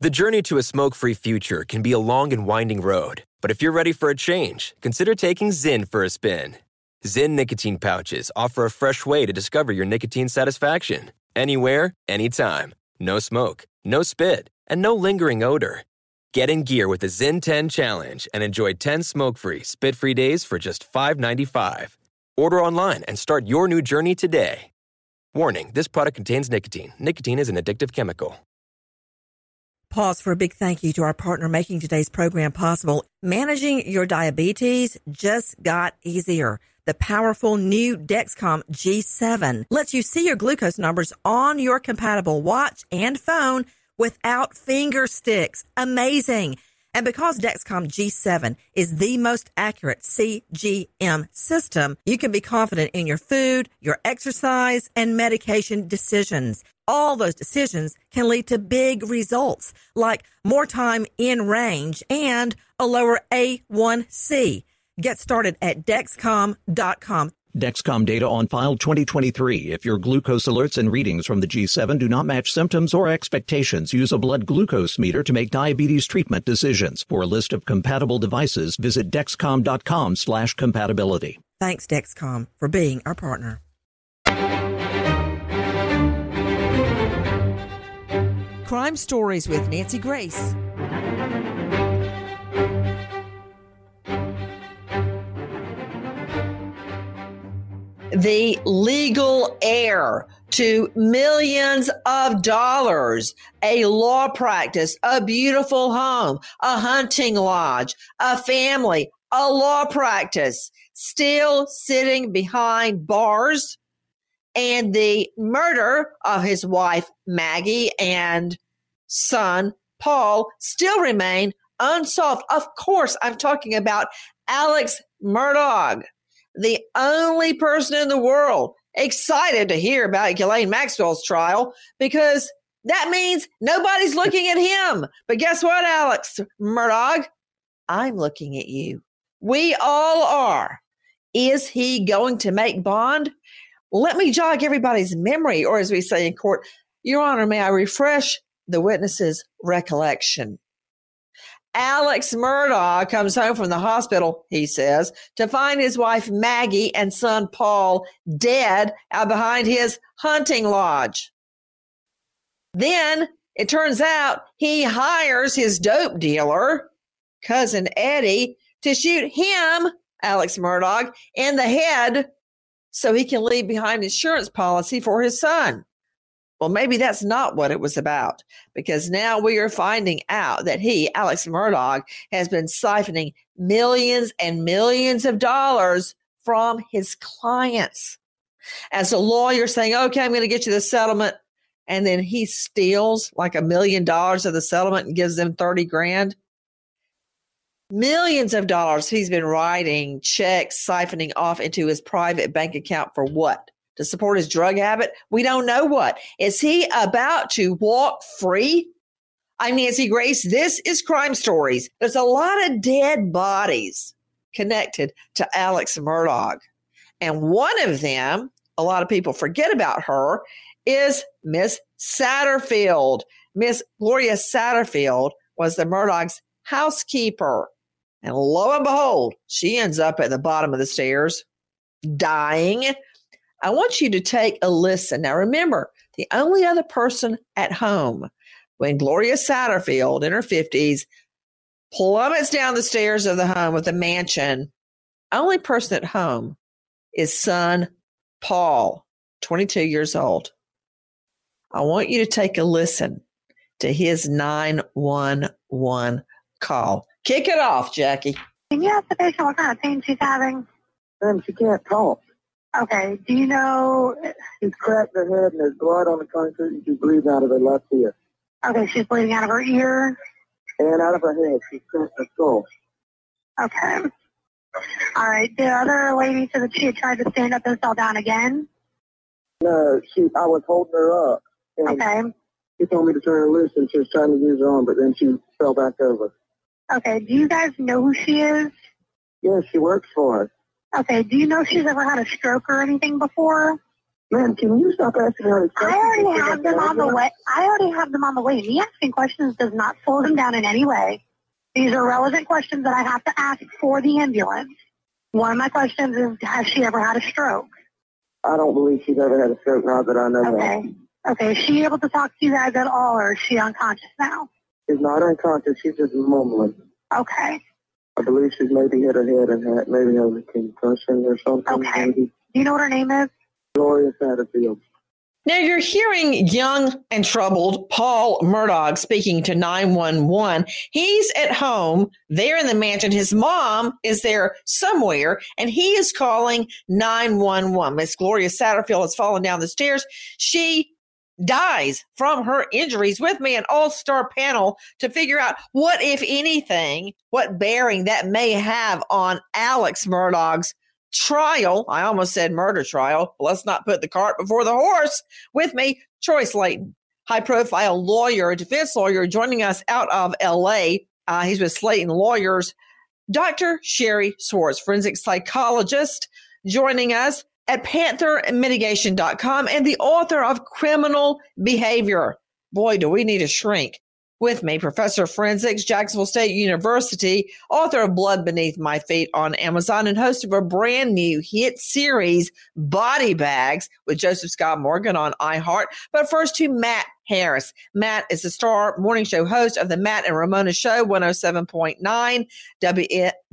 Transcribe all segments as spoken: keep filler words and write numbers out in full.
The journey to a smoke-free future can be a long and winding road, but if you're ready for a change, consider taking Zyn for a spin. Zyn nicotine pouches offer a fresh way to discover your nicotine satisfaction. Anywhere, anytime. No smoke, no spit, and no lingering odor. Get in gear with the Zyn ten Challenge and enjoy ten smoke-free, spit-free days for just five dollars and ninety-five cents. Order online and start your new journey today. Warning, this product contains nicotine. Nicotine is an addictive chemical. Pause for a big thank you to our partner making today's program possible. Managing your diabetes just got easier. The powerful new Dexcom G seven lets you see your glucose numbers on your compatible watch and phone without finger sticks. Amazing. And because Dexcom G seven is the most accurate C G M system, you can be confident in your food, your exercise, and medication decisions. All those decisions can lead to big results, like more time in range and a lower A one C. Get started at Dexcom dot com. Dexcom data on file twenty twenty-three. If your glucose alerts and readings from the G seven do not match symptoms or expectations, use a blood glucose meter to make diabetes treatment decisions. For a list of compatible devices, visit Dexcom dot com slash compatibility. Thanks, Dexcom, for being our partner. Crime Stories with Nancy Grace. The legal heir to millions of dollars, a law practice, a beautiful home, a hunting lodge, a family, a law practice, still sitting behind bars, and the murder of his wife, Maggie, and son, Paul, still remain unsolved. Of course, I'm talking about Alex Murdaugh, the only person in the world excited to hear about Ghislaine Maxwell's trial, because that means nobody's looking at him. But guess what, Alex Murdaugh? I'm looking at you. We all are. Is he going to make bond? Let me jog everybody's memory, or as we say in court, Your Honor, may I refresh the witness's recollection. Alex Murdaugh comes home from the hospital, he says, to find his wife Maggie and son Paul dead out behind his hunting lodge. Then it turns out he hires his dope dealer, cousin Eddie, to shoot him, Alex Murdaugh, in the head so he can leave behind insurance policy for his son. Well, maybe that's not what it was about, because now we are finding out that he, Alex Murdaugh, has been siphoning millions and millions of dollars from his clients. As a lawyer saying, okay, I'm going to get you the settlement, and then he steals like a million dollars of the settlement and gives them thirty grand. Millions of dollars he's been writing checks, siphoning off into his private bank account for what? To support his drug habit? We don't know what. Is he about to walk free? I'm Nancy Grace. This is Crime Stories. There's a lot of dead bodies connected to Alex Murdaugh. And one of them, a lot of people forget about her, is Miss Satterfield. Miss Gloria Satterfield was the Murdaugh's housekeeper. And lo and behold, she ends up at the bottom of the stairs, dying. I want you to take a listen. Now, remember, the only other person at home when Gloria Satterfield, in her fifties, plummets down the stairs of the home of the mansion, only person at home is son Paul, twenty-two years old. I want you to take a listen to his nine one one call. Kick it off, Jackie. Can you ask the patient what kind of pain she's having? Ma'am, she can't talk. Okay. Do you know? She's cracked her head and there's blood on the concrete and she's bleeding out of her left ear. Okay, she's bleeding out of her ear? And out of her head. She's cracked her skull. Okay. All right. The other lady said that she had tried to stand up and fell down again? No, she. I was holding her up. And okay. She told me to turn her loose and she was trying to use her arm, but then she fell back over. Okay. Do you guys know who she is? Yes, she works for us. Okay. Do you know if she's ever had a stroke or anything before? Man, can you stop asking her these I questions? already have them on the way. I already have them on the way. Me asking questions does not slow them down in any way. These are relevant questions that I have to ask for the ambulance. One of my questions is, has she ever had a stroke? I don't believe she's ever had a stroke now that I know Okay. Okay. Is she able to talk to you guys at all, or is she unconscious now? that. She's not unconscious. She's just mumbling. Okay. I believe she's maybe hit her head and had maybe has a concussion or something. Okay. Maybe. Do you know what her name is? Gloria Satterfield. Now you're hearing young and troubled Paul Murdaugh speaking to nine one one. He's at home there in the mansion. His mom is there somewhere, and he is calling nine one one. Miss Gloria Satterfield has fallen down the stairs. She dies from her injuries. With me, an all-star panel to figure out what, if anything, what bearing that may have on Alex Murdaugh's trial. I almost said murder trial. Let's not put the cart before the horse. With me, Troy Slayton, high-profile lawyer, defense lawyer, joining us out of L A. Uh, he's with Slayton Lawyers. Doctor Sherry Swartz, forensic psychologist, joining us at panther mitigation dot com, and the author of Criminal Behavior. Boy, do we need a shrink. With me, Professor of Forensics, Jacksonville State University, author of Blood Beneath My Feet on Amazon, and host of a brand new hit series, Body Bags, with Joseph Scott Morgan on iHeart. But first to Matt Harris. Matt is the star morning show host of the Matt and Ramona Show, one oh seven point nine W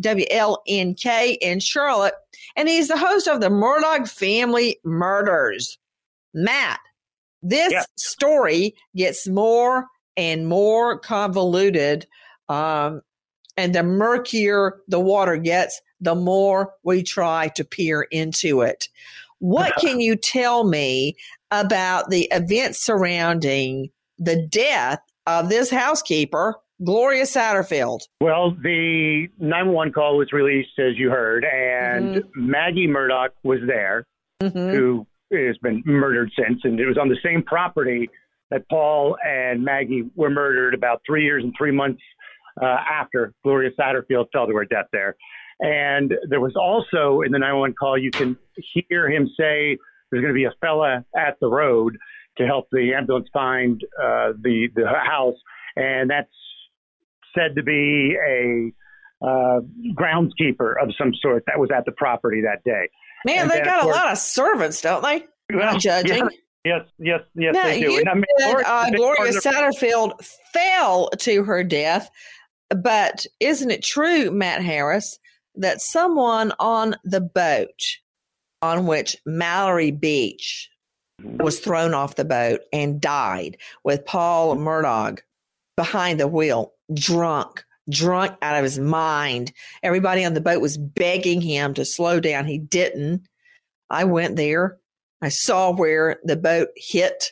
L N K in Charlotte, and he's the host of the Murdaugh Family Murders. Matt, this yeah. story gets more and more convoluted, um, and the murkier the water gets, the more we try to peer into it. What can you tell me about the events surrounding the death of this housekeeper, Gloria Satterfield? Well, the nine one one call was released, as you heard, and mm-hmm. Maggie Murdaugh was there, mm-hmm. who has been murdered since, and it was on the same property that Paul and Maggie were murdered about three years and three months uh, after Gloria Satterfield fell to her death there. And there was also in the nine one one call, you can hear him say there's going to be a fella at the road to help the ambulance find uh, the, the house. And that's said to be a uh, groundskeeper of some sort that was at the property that day. Man, and they then, got course, a lot of servants, don't they? Well, Not judging. Yeah. Yes, yes, yes, now, they do. You and I mean, said, uh, Gloria the- Satterfield fell to her death, but isn't it true, Matt Harris, that someone on the boat on which Mallory Beach was thrown off the boat and died with Paul Murdaugh behind the wheel, drunk, drunk out of his mind? Everybody on the boat was begging him to slow down. He didn't. I went there. I saw where the boat hit,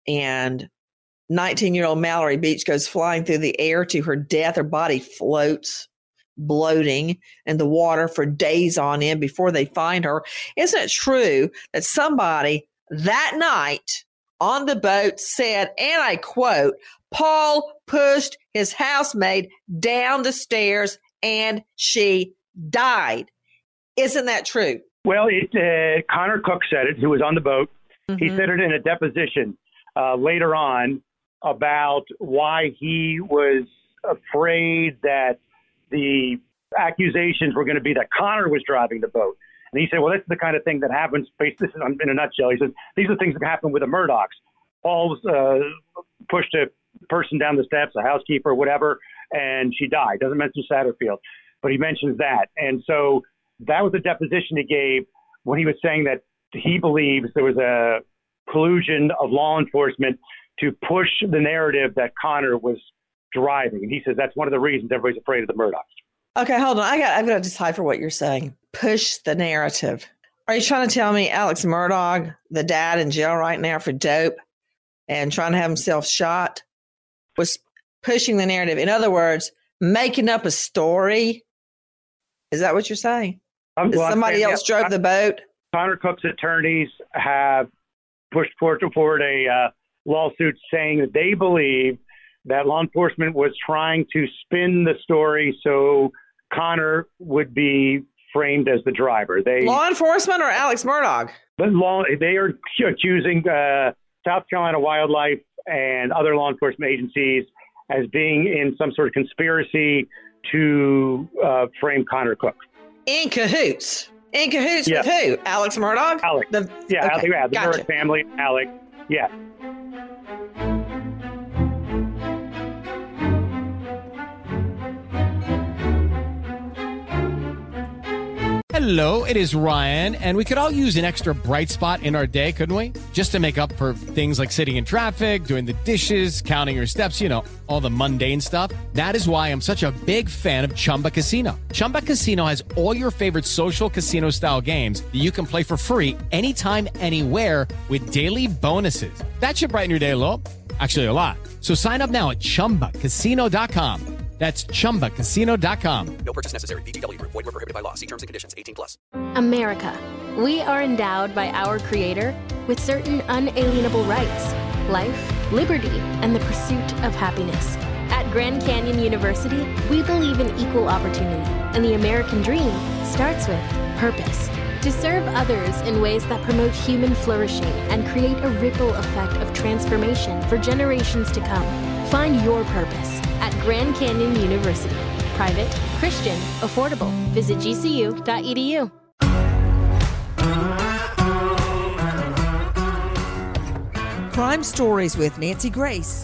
and nineteen-year-old Mallory Beach goes flying through the air to her death. Her body floats, bloating in the water for days on end before they find her. Isn't it true that somebody that night on the boat said, and I quote, Paul pushed his housemaid down the stairs and she died? Isn't that true? Well, it, uh, Connor Cook said it, who was on the boat. Mm-hmm. He said it in a deposition uh, later on about why he was afraid that the accusations were going to be that Connor was driving the boat. And he said, well, that's the kind of thing that happens. This is in a nutshell. He says, these are things that happen with the Murdaughs. Paul's uh, pushed a person down the steps, a housekeeper, whatever, and she died. Doesn't mention Satterfield, but he mentions that. And so that was the deposition he gave when he was saying that he believes there was a collusion of law enforcement to push the narrative that Connor was driving. And he says that's one of the reasons everybody's afraid of the Murdaughs. Okay, hold on. I got, I've got to decipher what you're saying. Push the narrative. Are you trying to tell me Alex Murdaugh, the dad in jail right now for dope and trying to have himself shot, was pushing the narrative? In other words, making up a story? Is that what you're saying? I'm, well, somebody saying, else yeah, drove the boat? Connor Cook's attorneys have pushed forward, forward a uh, lawsuit saying that they believe that law enforcement was trying to spin the story so Connor would be framed as the driver. They law enforcement or Alex Murdaugh? But law, they are accusing uh, South Carolina Wildlife and other law enforcement agencies as being in some sort of conspiracy to uh, frame Connor Cook. In cahoots. In cahoots yeah. with who? Alex Murdaugh? Alex. The, yeah, okay, Alex, yeah, the gotcha. Murdaugh family, Alex. Yeah. Hello, it is Ryan, and we could all use an extra bright spot in our day, couldn't we? Just to make up for things like sitting in traffic, doing the dishes, counting your steps, you know, all the mundane stuff. That is why I'm such a big fan of Chumba Casino. Chumba Casino has all your favorite social casino-style games that you can play for free anytime, anywhere with daily bonuses. That should brighten your day a little. Actually, a lot. So sign up now at chumba casino dot com. That's chumba casino dot com. No purchase necessary. V G W Group. Void where prohibited by law. See terms and conditions. eighteen plus. America. We are endowed by our Creator with certain unalienable rights: life, liberty, and the pursuit of happiness. At Grand Canyon University, we believe in equal opportunity, and the American dream starts with purpose. To serve others in ways that promote human flourishing and create a ripple effect of transformation for generations to come. Find your purpose at Grand Canyon University. Private, Christian, affordable. Visit G C U dot E D U. Crime Stories with Nancy Grace.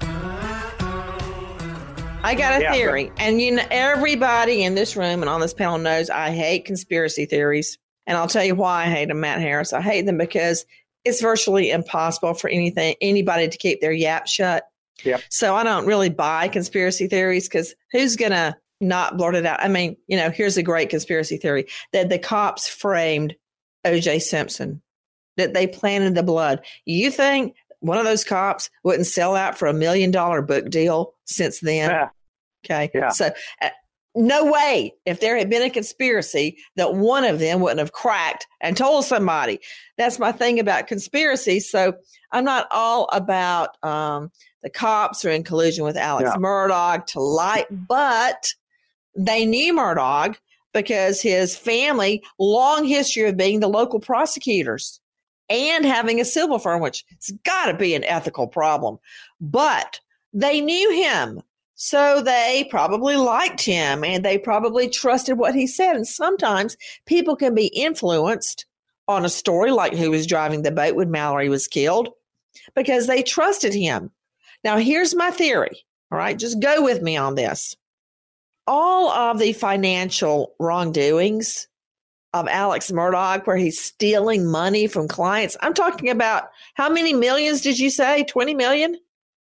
I got a Yeah, theory, and you know, everybody in this room and on this panel knows I hate conspiracy theories. And I'll tell you why I hate them, Matt Harris. I hate them because it's virtually impossible for anything, anybody to keep their yap shut. Yep. So I don't really buy conspiracy theories because who's going to not blurt it out? I mean, you know, here's a great conspiracy theory that the cops framed O J Simpson, that they planted the blood. You think one of those cops wouldn't sell out for a million dollar book deal since then? Yeah. Okay. Yeah. So uh, no way, if there had been a conspiracy, that one of them wouldn't have cracked and told somebody. That's my thing about conspiracy. So I'm not all about um, the cops are in collusion with Alex Yeah. Murdaugh to lie, but they knew Murdaugh because his family, long history of being the local prosecutors and having a civil firm, which has got to be an ethical problem. But they knew him. So they probably liked him and they probably trusted what he said. And sometimes people can be influenced on a story like who was driving the boat when Mallory was killed because they trusted him. Now, here's my theory. All right, just go with me on this. All of the financial wrongdoings of Alex Murdaugh, where he's stealing money from clients. I'm talking about how many millions did you say? twenty million?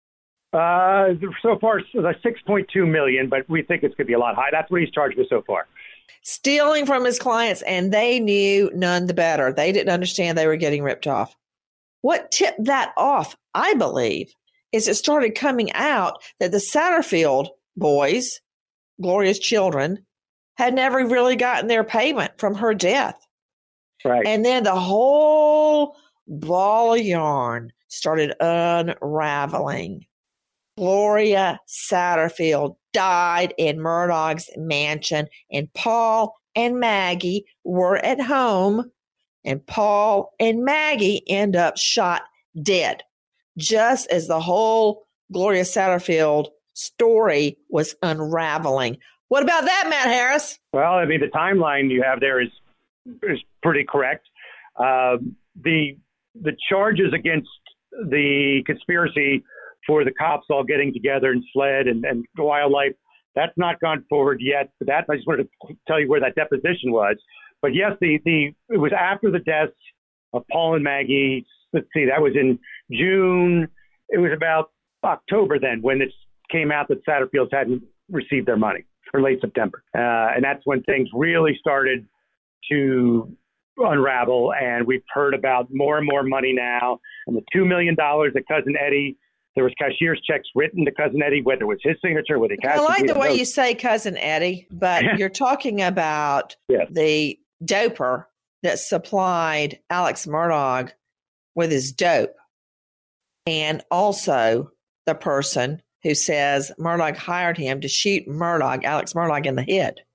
Uh, so far, six point two million, but we think it's going to be a lot higher. That's what he's charged with so far. Stealing from his clients, and they knew none the better. They didn't understand they were getting ripped off. What tipped that off, I believe, is it started coming out that the Satterfield boys, Gloria's children, had never really gotten their payment from her death. Right. And then the whole ball of yarn started unraveling. Gloria Satterfield died in Murdaugh's mansion, and Paul and Maggie were at home, and Paul and Maggie end up shot dead, just as the whole Gloria Satterfield story was unraveling. What about that, Matt Harris? Well, I mean, the timeline you have there is is pretty correct. Uh, the the charges against the conspiracy for the cops all getting together and SLED and, and wildlife, that's not gone forward yet. But that I just wanted to tell you where that deposition was. But yes, the the it was after the deaths of Paul and Maggie. Let's see, that was in June. It was about October then when it came out that Satterfields hadn't received their money, or late September. Uh, and that's when things really started to unravel. And we've heard about more and more money now. And the two million dollars that Cousin Eddie, there was cashier's checks written to Cousin Eddie, whether it was his signature, whether he cashed. I like it, the way no. you say Cousin Eddie, but you're talking about Yes. the doper that supplied Alex Murdaugh with his dope, and also the person who says Murdaugh hired him to shoot Murdaugh, Alex Murdaugh, in the head.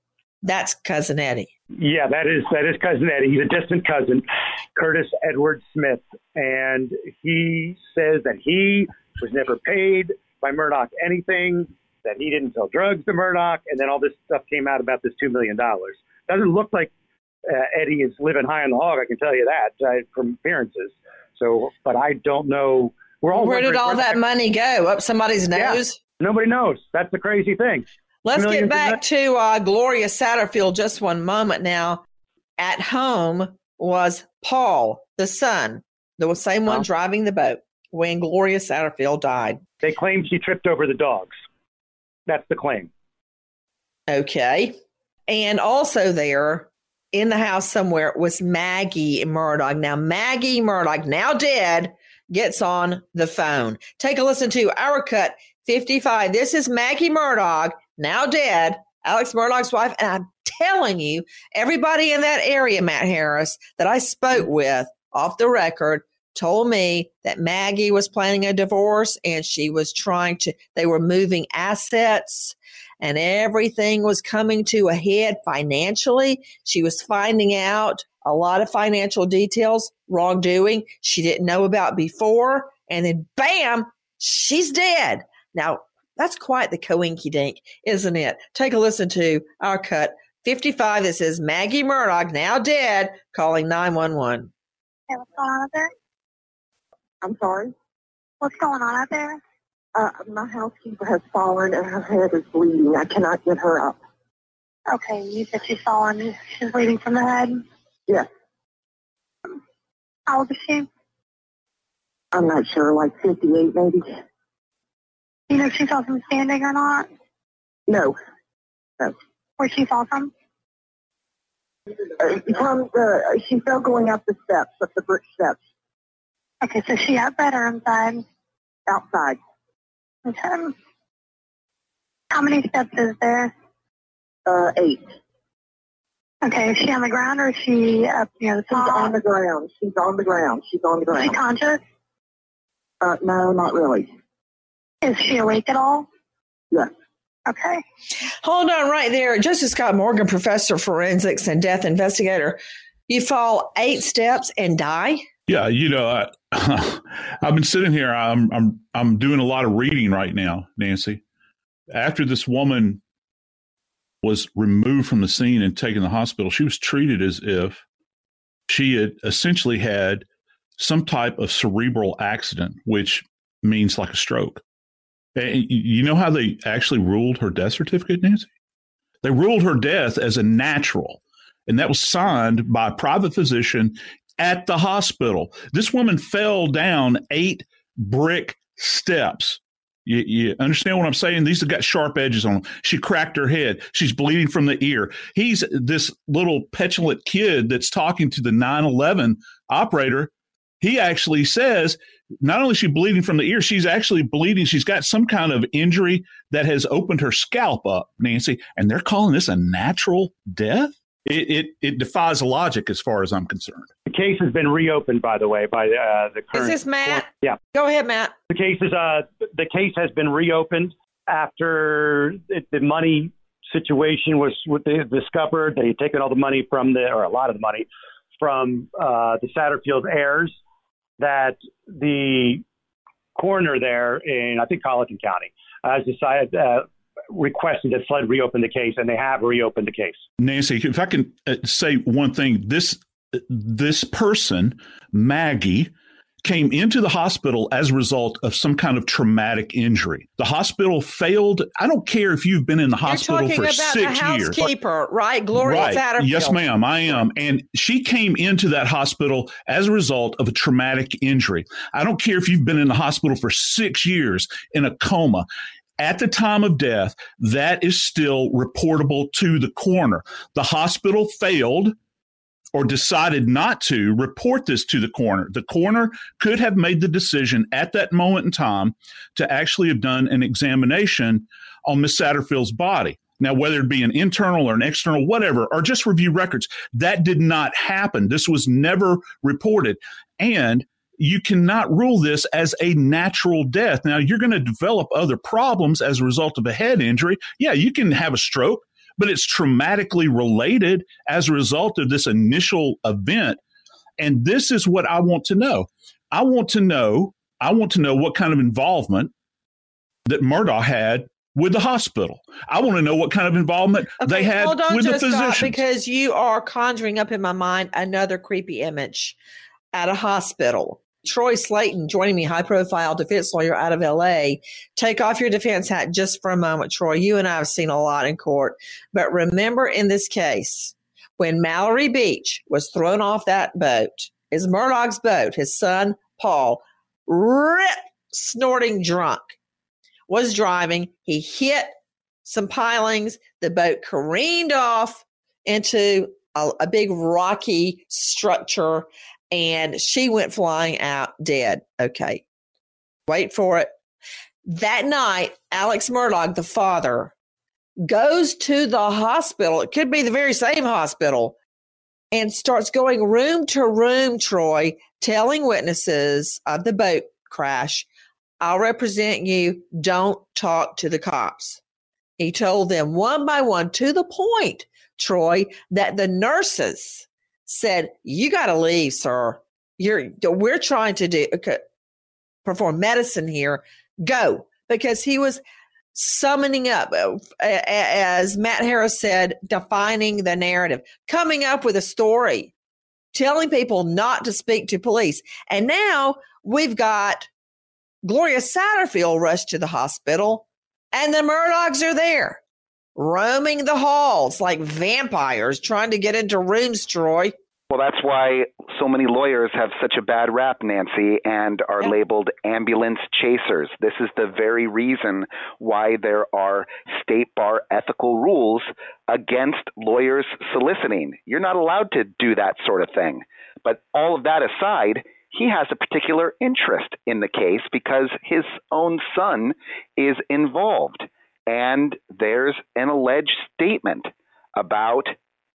That's Cousin Eddie. Yeah, that is that is Cousin Eddie. He's a distant cousin, Curtis Edward Smith. And he says that he was never paid by Murdaugh anything, that he didn't sell drugs to Murdaugh, and then all this stuff came out about this two million dollars. Doesn't look like uh, Eddie is living high on the hog, I can tell you that, uh, from appearances. So, but I don't know. We're all Where did all that money go? Up somebody's nose? Yeah, nobody knows. That's the crazy thing. Let's get back to uh, Gloria Satterfield just one moment now. At home was Paul, the son, the same one oh. driving the boat when Gloria Satterfield died. They claim she tripped over the dogs. That's the claim. Okay. And also there in the house somewhere was Maggie Murdaugh. Now, Maggie Murdaugh, now dead, gets on the phone. Take a listen to our cut fifty-five. This is Maggie Murdaugh, now dead, Alex Murdaugh's wife. And I'm telling you, everybody in that area, Matt Harris, that I spoke with off the record told me that Maggie was planning a divorce and she was trying to, they were moving assets and everything was coming to a head financially. She was finding out a lot of financial details, wrongdoing she didn't know about before. And then bam, she's dead. Now, that's quite the coinky dink, isn't it? Take a listen to our cut fifty-five that says Maggie Murdaugh, now dead, calling nine one one. Hey, what's going on out there? I'm sorry? What's going on out there? Uh, my housekeeper has fallen and her head is bleeding. I cannot get her up. Okay, you said she's fallen. She's bleeding from the head? Yes. How old is she? I'm not sure, like fifty-eight maybe. Do you know if she fell from standing or not? No. No. Where'd she fall from? Uh, from the, she fell going up the steps, up the brick steps. Okay, so she outside or inside? Outside. Okay. How many steps is there? Uh, eight. Okay, is she on the ground or is she up near the top? She's on the ground. She's on the ground. She's on the ground. Is she conscious? Uh, no, not really. Is she awake at all? Yes. Okay. Hold on right there. Justice Scott Morgan, professor of forensics and death investigator. You fall eight steps and die? Yeah, you know, I, I've been sitting here. I'm I'm I'm doing a lot of reading right now, Nancy. After this woman was removed from the scene and taken to the hospital, she was treated as if she had essentially had some type of cerebral accident, which means like a stroke. And you know how they actually ruled her death certificate, Nancy? They ruled her death as a natural, and that was signed by a private physician at the hospital. This woman fell down eight brick steps. You, you understand what I'm saying? These have got sharp edges on them. She cracked her head. She's bleeding from the ear. He's this little petulant kid that's talking to the nine eleven operator. He actually says, not only is she bleeding from the ear, she's actually bleeding. She's got some kind of injury that has opened her scalp up, Nancy, and they're calling this a natural death? It, it it defies logic as far as I'm concerned. The case has been reopened, by the way, by uh, the current. Is this Matt? Yeah. Go ahead, Matt. The case is uh the case has been reopened after it, the money situation was with the, discovered. They had taken all the money from the, or a lot of the money from uh, the Satterfield heirs. That the coroner there in, I think, Colleton County has decided, uh, requested that SLED reopen the case, and they have reopened the case. Nancy, if I can uh, say one thing, this this person, Maggie, came into the hospital as a result of some kind of traumatic injury. The hospital failed. I don't care if you've been in the hospital for You're talking six about the years. housekeeper, right? Gloria right. Satterfield. Yes, ma'am, I am. And she came into that hospital as a result of a traumatic injury. I don't care if you've been in the hospital for six years in a coma. At the time of death, that is still reportable to the coroner. The hospital failed or decided not to report this to the coroner. The coroner could have made the decision at that moment in time to actually have done an examination on Miss Satterfield's body. Now, whether it be an internal or an external, whatever, or just review records, that did not happen. This was never reported. And you cannot rule this as a natural death. Now, you're going to develop other problems as a result of a head injury. Yeah, you can have a stroke. but it's traumatically related as a result of this initial event. And this is what I want to know. I want to know, I want to know what kind of involvement that Murdaugh had with the hospital. I want to know what kind of involvement okay, they had hold on, with Joe the physicians. Scott, because you are conjuring up in my mind another creepy image at a hospital. Troy Slayton joining me, high-profile defense lawyer out of L A. Take off your defense hat just for a moment, Troy. You and I have seen a lot in court. But remember in this case, when Mallory Beach was thrown off that boat, is Murdaugh's boat, his son, Paul, rip, snorting drunk, was driving. He hit some pilings. The boat careened off into a, a big rocky structure, and she went flying out dead. Okay, wait for it. That night, Alex Murdaugh, the father, goes to the hospital. It could be the very same hospital, and starts going room to room, Troy, telling witnesses of the boat crash, I'll represent you. Don't talk to the cops. He told them one by one, to the point, Troy, that the nurses said, you got to leave, sir. You're, we're trying to do perform medicine here. Go. Because he was summoning up, as Matt Harris said, defining the narrative, coming up with a story, telling people not to speak to police. And now we've got Gloria Satterfield rushed to the hospital, and the Murdaughs are there, roaming the halls like vampires, trying to get into rooms, Troy. Well, that's why so many lawyers have such a bad rap, Nancy, and are yeah. labeled ambulance chasers. This is the very reason why there are state bar ethical rules against lawyers soliciting. You're not allowed to do that sort of thing. But all of that aside, he has a particular interest in the case because his own son is involved. And there's an alleged statement about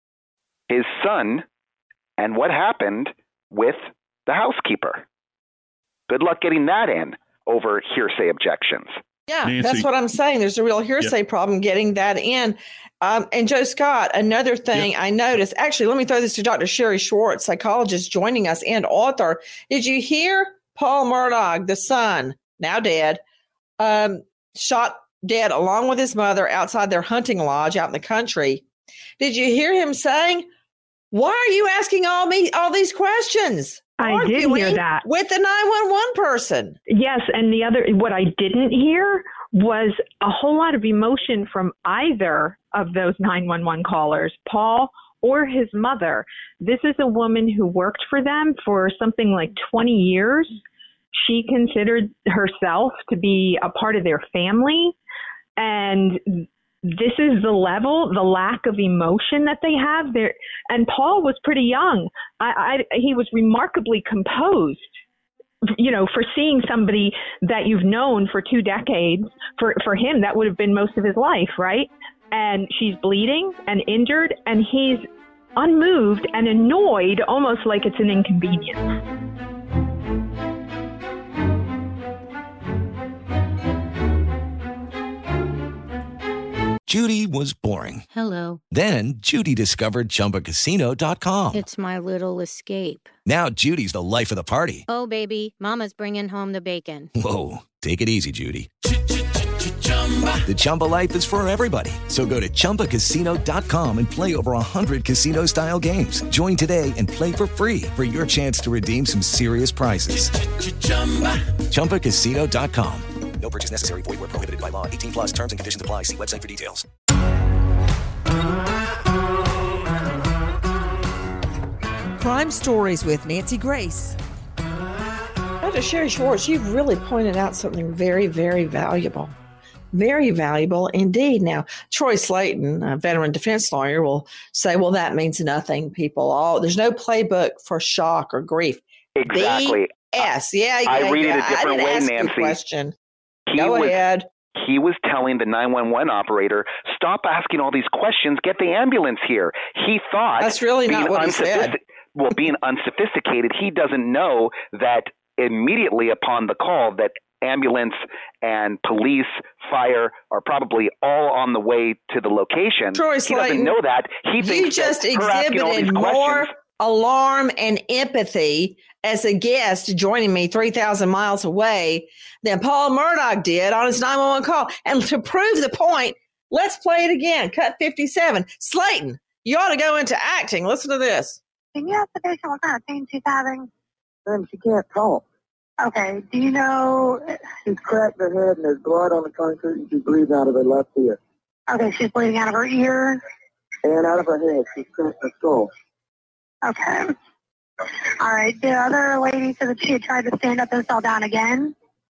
his son and what happened with the housekeeper. Good luck getting that in over hearsay objections. Yeah, Nancy. That's what I'm saying. There's a real hearsay yep. problem getting that in. Um, and Joe Scott, another thing yep. I noticed, actually, let me throw this to Doctor Sherry Schwartz, psychologist joining us and author. Did you hear Paul Murdaugh, the son, now dead, um, shot dead along with his mother outside their hunting lodge out in the country? Did you hear him saying, why are you asking all me all these questions? I did hear that. With the nine one one person. Yes, and the other, what I didn't hear was a whole lot of emotion from either of those nine one one callers, Paul or his mother. This is a woman who worked for them for something like twenty years. She considered herself to be a part of their family, and this is the level, the lack of emotion that they have there. And Paul was pretty young. I, I, he was remarkably composed, you know, for seeing somebody that you've known for two decades. For, for him, that would have been most of his life, right? And she's bleeding and injured, and he's unmoved and annoyed, almost like it's an inconvenience. Judy was boring. Hello. Then Judy discovered Chumba Casino dot com. It's my little escape. Now Judy's the life of the party. Oh, baby, mama's bringing home the bacon. Whoa, take it easy, Judy. The Chumba life is for everybody. So go to Chumba Casino dot com and play over one hundred casino-style games. Join today and play for free for your chance to redeem some serious prizes. Chumba Casino dot com. No purchase necessary. Void where prohibited by law. eighteen plus terms and conditions apply. See website for details. Crime Stories with Nancy Grace. Doctor Sherry Schwartz, you've really pointed out something very, very valuable. Very valuable indeed. Now, Troy Slayton, a veteran defense lawyer, will say, well, that means nothing, people. Oh, there's no playbook for shock or grief. Exactly. Yes. Yeah, yeah. I read yeah. it a different I way, ask Nancy. You a question. He Go was, ahead. He was telling the nine one one operator, stop asking all these questions, get the ambulance here. He thought that's really not what he said. Well, being unsophisticated, he doesn't know that immediately upon the call that ambulance and police, fire are probably all on the way to the location. Troy he Slayton, doesn't know that. He you thinks just that her asking all these exhibited more questions- alarm and empathy as a guest joining me three thousand miles away than Paul Murdaugh did on his nine one one call. And to prove the point, let's play it again. Cut fifty-seven. Slayton, you ought to go into acting. Listen to this. Can you ask the patient what kind of pain she's having? Then she can't talk. Okay. Do you know? She's cracked her head and there's blood on the concrete and she's bleeding out of her left ear. Okay, she's bleeding out of her ear. And out of her head. She's cracked her skull. Okay. All right. The other lady said that she had tried to stand up and fell down again.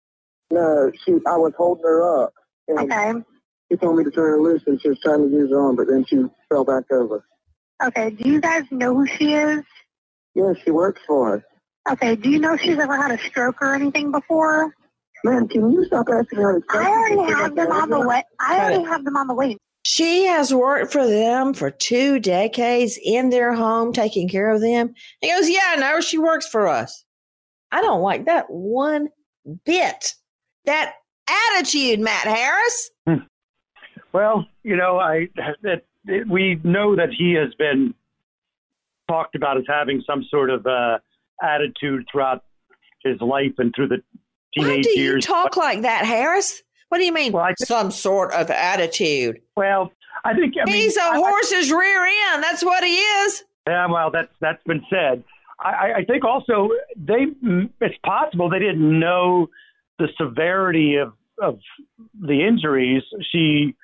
No, she. I was holding her up. And Okay. She told me to turn her loose and she was trying to use her arm, but then she fell back over. Okay. Do you guys know who she is? Yeah, she works for us. Okay. Do you know if she's ever had a stroke or anything before? Man, can you stop asking her these I questions? already have them on the way. I already have them on the way. She has worked for them for two decades in their home, taking care of them. He goes, yeah, I know she works for us. I don't like that one bit. That attitude, Matt Harris. Hmm. Well, you know, I that it, we know that he has been talked about as having some sort of uh, attitude throughout his life and through the teenage Why do you years. talk like that, Harris? What do you mean? Well, some sort of attitude. Well, I think I mean, he's a I, horse's I, rear end. That's what he is. Yeah, well, that's that's been said. I, I think also they it's possible they didn't know the severity of of the injuries. She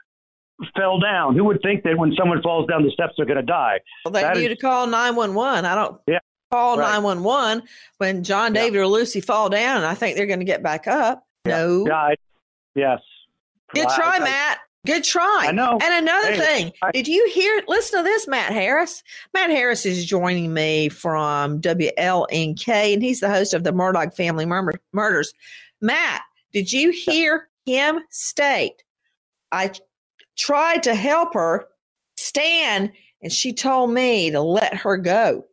fell down. Who would think that when someone falls down the steps, they're going to die? Well, they that need is, to call nine one one. I don't yeah, call right. nine one one when John, David, yeah. or Lucy fall down, and I think they're going to get back up. Yeah. No. Yeah, I, yes. Good try, I, Matt. Good try. I know. And another hey, thing, I, did you hear? Listen to this, Matt Harris. Matt Harris is joining me from W L N K, and he's the host of the Murdaugh Family Mur- Murders. Matt, did you hear him state, I tried to help her stand, and she told me to let her go.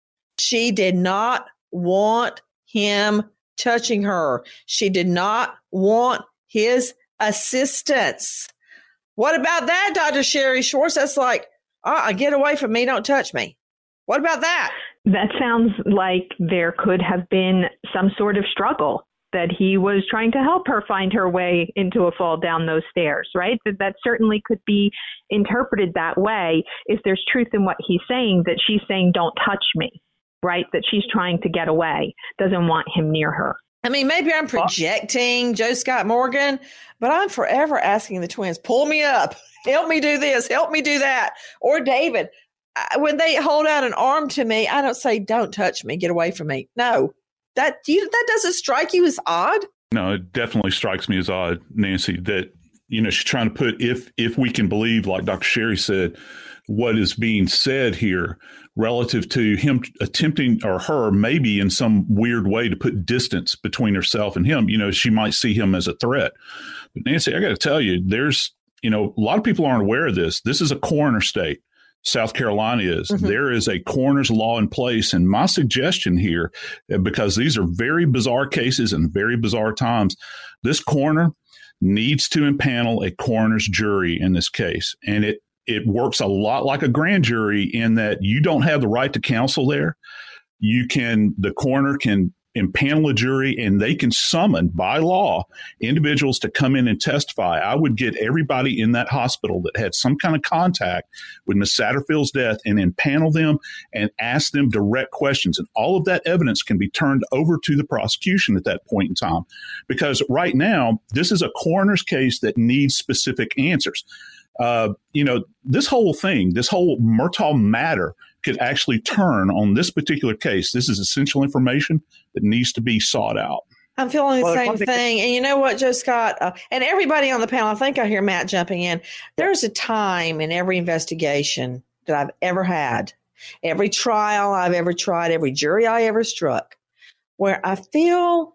She did not want him touching her. She did not want his assistance. What about that, Doctor Sherry Schwartz? That's like, uh-uh, get away from me. Don't touch me. What about that? That sounds like there could have been some sort of struggle, that he was trying to help her find her way into a fall down those stairs, right? That that certainly could be interpreted that way if there's truth in what he's saying, that she's saying, don't touch me, right? That she's trying to get away, doesn't want him near her. I mean, maybe I'm projecting Joe Scott Morgan, but I'm forever asking the twins, pull me up, help me do this, help me do that. Or David, when they hold out an arm to me, I don't say, don't touch me, get away from me. No, that you, that doesn't strike you as odd? No, it definitely strikes me as odd, Nancy, that, you know, she's trying to put, if if we can believe, like Doctor Sherry said, what is being said here relative to him attempting, or her maybe in some weird way, to put distance between herself and him. You know, she might see him as a threat. But Nancy, I got to tell you, there's, you know, a lot of people aren't aware of this. This is a coroner state. South Carolina is. Mm-hmm. There is a coroner's law in place. And my suggestion here, because these are very bizarre cases and very bizarre times, this coroner needs to impanel a coroner's jury in this case. And it It works a lot like a grand jury in that you don't have the right to counsel there. You can, the coroner can impanel a jury, and they can summon by law individuals to come in and testify. I would get everybody in that hospital that had some kind of contact with Miss Satterfield's death and impanel them and ask them direct questions. And all of that evidence can be turned over to the prosecution at that point in time. Because right now, this is a coroner's case that needs specific answers. Uh, you know, this whole thing, this whole Murdaugh matter could actually turn on this particular case. This is essential information that needs to be sought out. I'm feeling the well, same thing. And you know what, Joe Scott, uh, and everybody on the panel, I think I hear Matt jumping in. There's a time in every investigation that I've ever had, every trial I've ever tried, every jury I ever struck, where I feel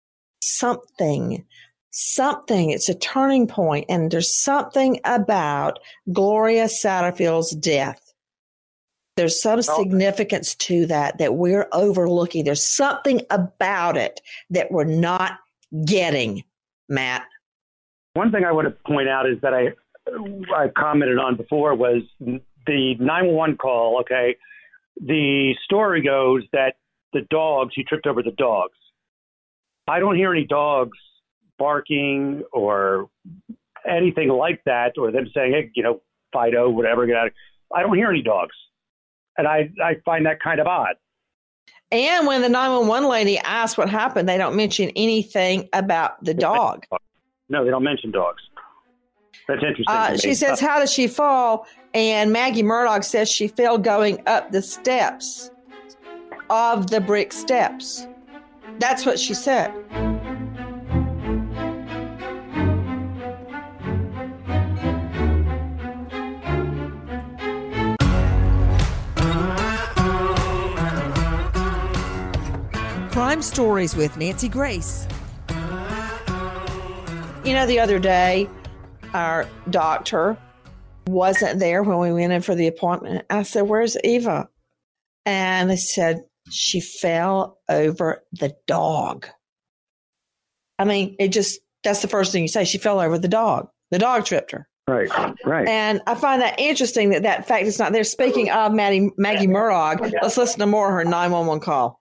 something Something, it's a turning point, and there's something about Gloria Satterfield's death. There's some oh. significance to that that we're overlooking. There's something about it that we're not getting, Matt? One thing I want to point out is that I I commented on before was the nine one one call. Okay, the story goes that the dogs, he tripped over the dogs. I don't hear any dogs barking or anything like that, or them saying, hey, you know, Fido, whatever, get out of I don't hear any dogs. And I, I find that kind of odd. And when the nine one one lady asks what happened, they don't mention anything about the dog. No, they don't mention dogs. That's interesting. Uh, she says, how did she fall? And Maggie Murdoch says she fell going up the steps of the brick steps. That's what she said. Crime Stories with Nancy Grace. You know, the other day, our doctor wasn't there when we went in for the appointment. I said, where's Eva? And they said, she fell over the dog. I mean, it just, that's the first thing you say. She fell over the dog. The dog tripped her. Right, right. And I find that interesting that that fact is not there. Speaking of Maddie, Maggie Murdoch, let's listen to more of her nine one one call.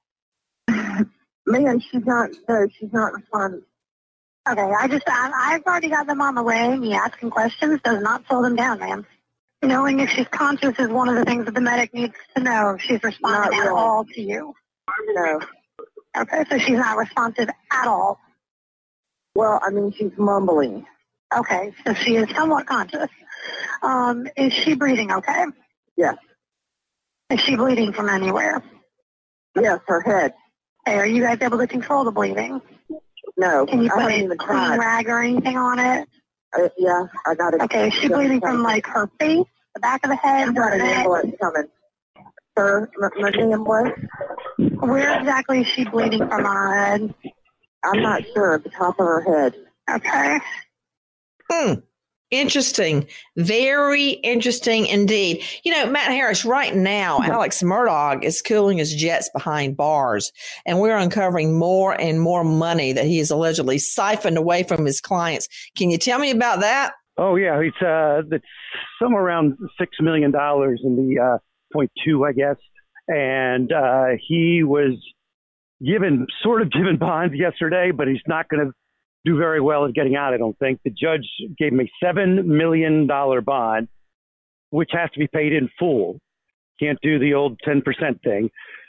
Man, she's not, no, she's not responding. Okay, I just, I, I've already got them on the way. Me asking questions does not slow them down, ma'am. Knowing if she's conscious is one of the things that the medic needs to know if she's responding at all to you. No. Okay, so she's not responsive at all. Well, I mean, she's mumbling. Okay, so she is somewhat conscious. Um, is she breathing okay? Yes. Is she bleeding from anywhere? Yes, her head. Okay, are you guys able to control the bleeding? No. Can you I put haven't a even clean tried. rag or anything on it? Uh, yeah, I got it. Okay, is she bleeding from like her face, the back of the head? I've got her an neck? ambulance coming. Sir, my, my name was? Where exactly is she bleeding from on her head? I'm not sure. At the top of her head. Okay. Hmm. Interesting. Very interesting indeed. You know, Matt Harris, right now, Alex Murdaugh is cooling his jets behind bars, and we're uncovering more and more money that he has allegedly siphoned away from his clients. Can you tell me about that? Oh, yeah. It's, uh, it's somewhere around six million dollars in the uh, point two, I guess. And uh, he was given, sort of given bonds yesterday, but he's not going to do very well at getting out, I don't think. The judge gave him a seven million dollars bond, which has to be paid in full. Can't do the old ten percent thing.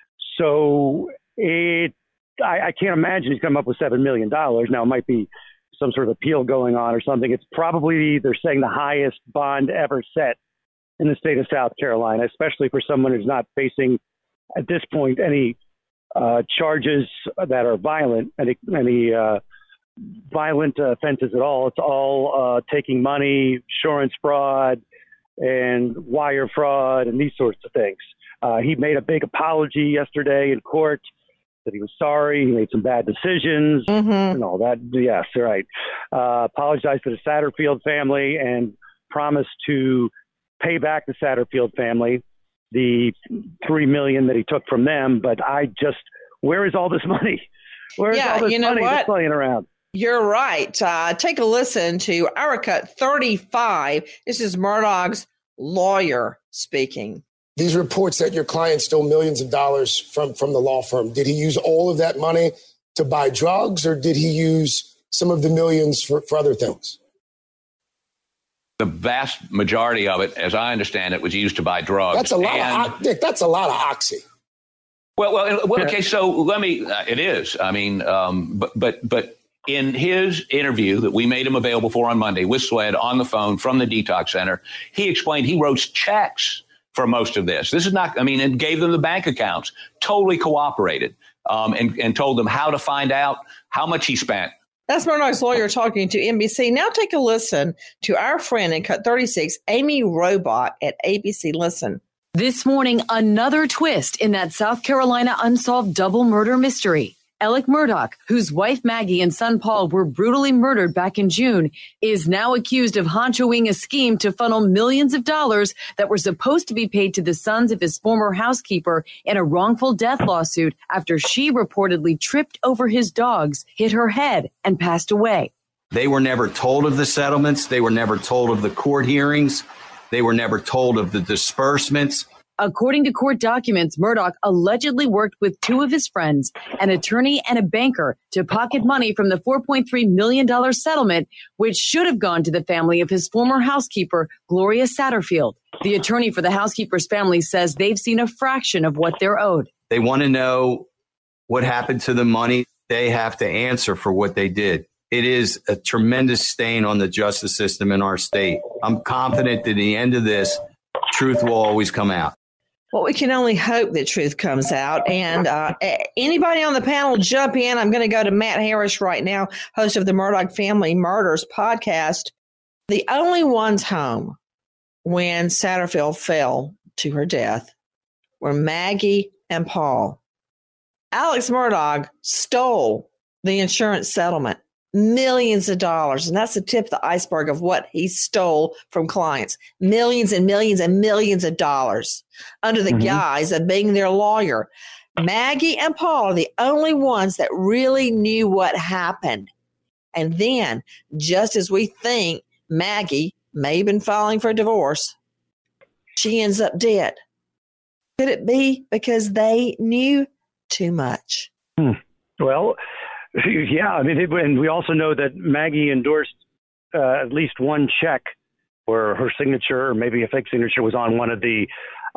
So it, I, I can't imagine he's come up with seven million dollars. Now, it might be some sort of appeal going on or something. It's probably, they're saying, the highest bond ever set in the state of South Carolina, especially for someone who's not facing, at this point, any uh, charges that are violent, any, any uh, violent uh, offenses at all. It's all uh, taking money, insurance fraud, and wire fraud, and these sorts of things. Uh, he made a big apology yesterday in court that he was sorry. He made some bad decisions mm-hmm. and all that. Yes, right. Uh, apologized to the Satterfield family and promised to pay back the Satterfield family the three million dollars that he took from them. But I just, where is all this money? Where is yeah, all this you know money what? that's playing around? You're right. Uh, take a listen to Our Cut thirty-five. This is Murdaugh's lawyer speaking. These reports that your client stole millions of dollars from, from the law firm, did he use all of that money to buy drugs, or did he use some of the millions for, for other things? The vast majority of it, as I understand it, was used to buy drugs. That's a lot and, of Dick, that's a lot of oxy. Well, well, well okay. So let me. Uh, it is. I mean, um, but but but. In his interview that we made him available for on Monday with SLED on the phone from the detox center, he explained he wrote checks for most of this. This is not, I mean, and gave them the bank accounts, totally cooperated, um, and, and told them how to find out how much he spent. That's Murdaugh's lawyer talking to N B C. Now take a listen to our friend in Cut thirty-six, Amy Robach at A B C Listen. This morning, another twist in that South Carolina unsolved double murder mystery. Alec Murdaugh, whose wife Maggie and son Paul were brutally murdered back in June, is now accused of honchoing a scheme to funnel millions of dollars that were supposed to be paid to the sons of his former housekeeper in a wrongful death lawsuit after she reportedly tripped over his dogs, hit her head, and passed away. They were never told of the settlements. They were never told of the court hearings. They were never told of the disbursements. According to court documents, Murdaugh allegedly worked with two of his friends, an attorney and a banker, to pocket money from the four point three million dollars settlement, which should have gone to the family of his former housekeeper, Gloria Satterfield. The attorney for the housekeeper's family says they've seen a fraction of what they're owed. They want to know what happened to the money. They have to answer for what they did. It is a tremendous stain on the justice system in our state. I'm confident that at the end of this, truth will always come out. Well, we can only hope that truth comes out. And uh, anybody on the panel, jump in. I'm going to go to Matt Harris right now, host of the Murdaugh Family Murders podcast. The only ones home when Satterfield fell to her death were Maggie and Paul. Alex Murdaugh stole the insurance settlement. Millions of dollars. And that's the tip of the iceberg of what he stole from clients. Millions and millions and millions of dollars under the mm-hmm. guise of being their lawyer. Maggie and Paul are the only ones that really knew what happened. And then, just as we think Maggie may have been filing for a divorce, she ends up dead. Could it be because they knew too much? Hmm. Well, yeah, I mean, it, and we also know that Maggie endorsed uh, at least one check where her signature, or maybe a fake signature, was on one of the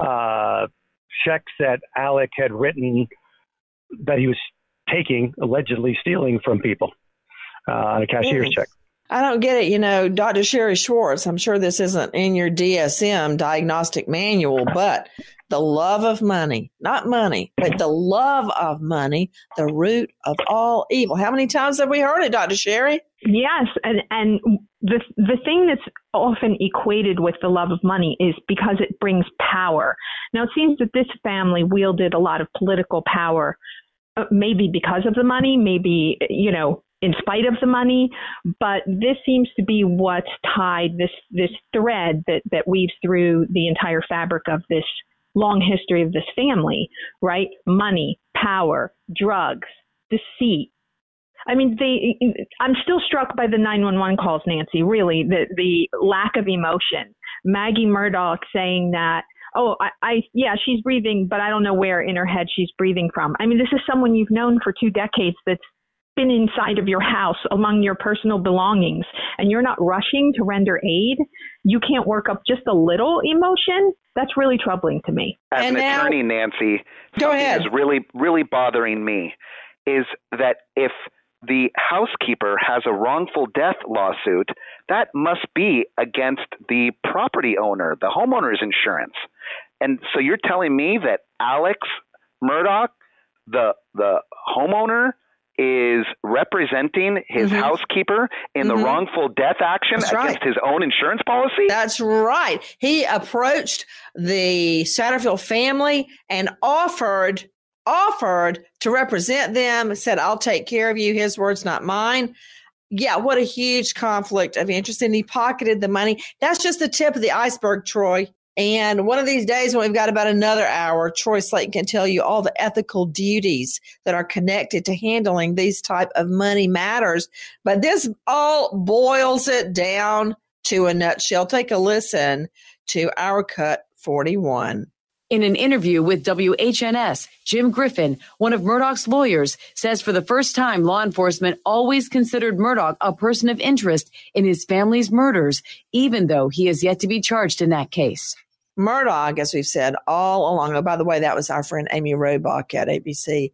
uh, checks that Alec had written that he was taking, allegedly stealing from people uh, on a cashier's check. I don't get it. You know, Doctor Sherry Schwartz, I'm sure this isn't in your D S M diagnostic manual, but the love of money, not money, but the love of money, the root of all evil. How many times have we heard it, Doctor Sherry? Yes. And, and the, the thing that's often equated with the love of money is because it brings power. Now, it seems that this family wielded a lot of political power, uh, maybe because of the money, maybe, you know, in spite of the money, but this seems to be what's tied, this this thread that, that weaves through the entire fabric of this long history of this family, right? Money, power, drugs, deceit. I mean, they. I'm still struck by the nine one one calls, Nancy, really, the, the lack of emotion. Maggie Murdaugh saying that, oh, I, I, yeah, she's breathing, but I don't know where in her head she's breathing from. I mean, this is someone you've known for two decades that's been inside of your house among your personal belongings, and you're not rushing to render aid. You can't work up just a little emotion. That's really troubling to me. As and an now, attorney, Nancy, go something ahead. that's really, really bothering me is that if the housekeeper has a wrongful death lawsuit, that must be against the property owner, the homeowner's insurance. And so you're telling me that Alex Murdaugh, the the homeowner, is representing his mm-hmm. housekeeper in mm-hmm. the wrongful death action That's against right. his own insurance policy? That's right. He approached the Satterfield family and offered offered to represent them, said, I'll take care of you. His words, not mine. Yeah, what a huge conflict of interest. And he pocketed the money. That's just the tip of the iceberg, Troy. And one of these days, when we've got about another hour, Troy Slayton can tell you all the ethical duties that are connected to handling these type of money matters. But this all boils it down to a nutshell. Take a listen to our cut forty-one. In an interview with W H N S, Jim Griffin, one of Murdaugh's lawyers, says for the first time, law enforcement always considered Murdaugh a person of interest in his family's murders, even though he is yet to be charged in that case. Murdaugh, as we've said all along, oh, by the way, that was our friend Amy Robach at A B C,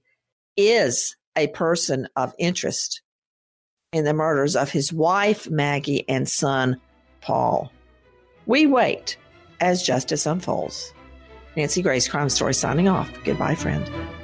is a person of interest in the murders of his wife, Maggie, and son, Paul. We wait as justice unfolds. Nancy Grace, Crime Story, signing off. Goodbye, friend.